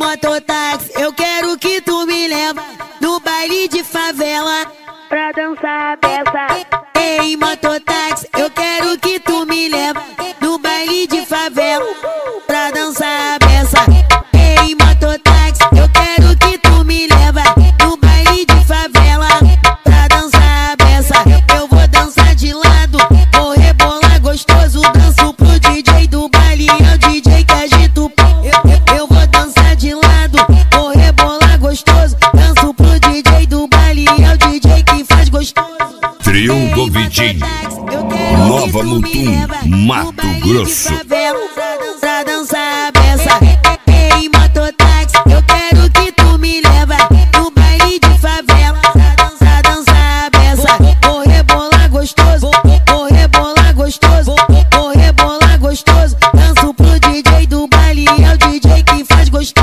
mototáxi, eu quero que tu me leva no baile de favela pra dançar a beça. Ei, mototáxi, eu quero que tu me leva no baile de favela pra dançar a beça. Ei, mototáxi, eu quero que tu me leva no baile de favela pra dançar a beça. Eu vou dançar de lado, vou rebolar gostoso, danço pro DJ do baile, é o DJ que agita o pau. Eu vou dançar de lado, vou rebolar gostoso, danço pro DJ do baile, é o DJ que faz gostoso. Trio do Vitinho, Nova Mutum, Mato Grosso. Pra dançar a beça. Ei, mototáxi, eu quero que tu me leva no baile de favela pra dançar a beça. Vou rebolar gostoso, vou rebolar gostoso, vou rebolar gostoso, danço pro DJ do baile, é o DJ que faz gostoso.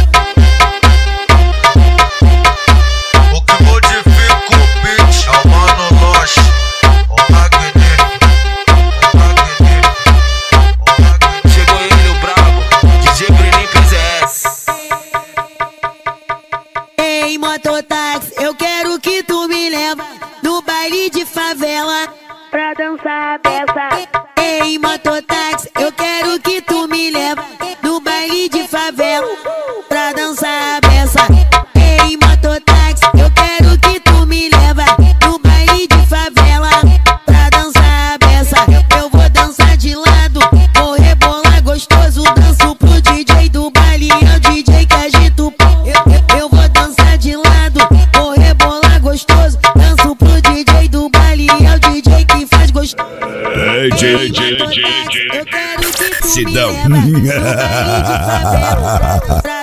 Ei, mototáxi, eu quero que tu me leva no baile de favela pra dançar a beça. Ei, mototáxi, eu quero que tu me leva no baile de favela pra dançar a beça. Ei, mototáxi, eu quero que tu me leva no baile de favela pra dançar a beça. Eu vou dançar de lado, vou rebolar gostoso, danço pro DJ do baile, é o DJ que agita o pau. Eu vou dançar de lado, vou rebolar gostoso, danço pro DJ do baile, é o DJ que faz gostoso. Ei, DJ, Eu quero que tu me Sidão. leva no baile de favela pra